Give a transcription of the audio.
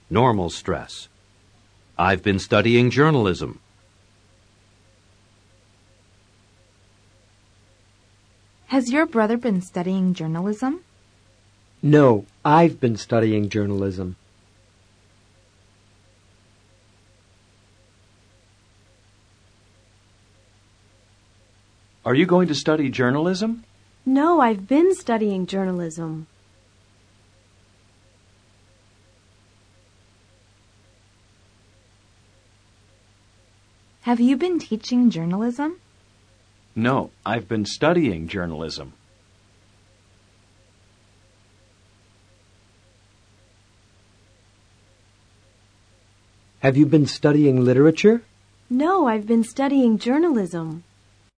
normal stress. I've been studying journalism. Has your brother been studying journalism? No, I've been studying journalism. Are you going to study journalism? No, I've been studying journalism. Have you been teaching journalism? No, I've been studying journalism. Have you been studying literature? No, I've been studying journalism.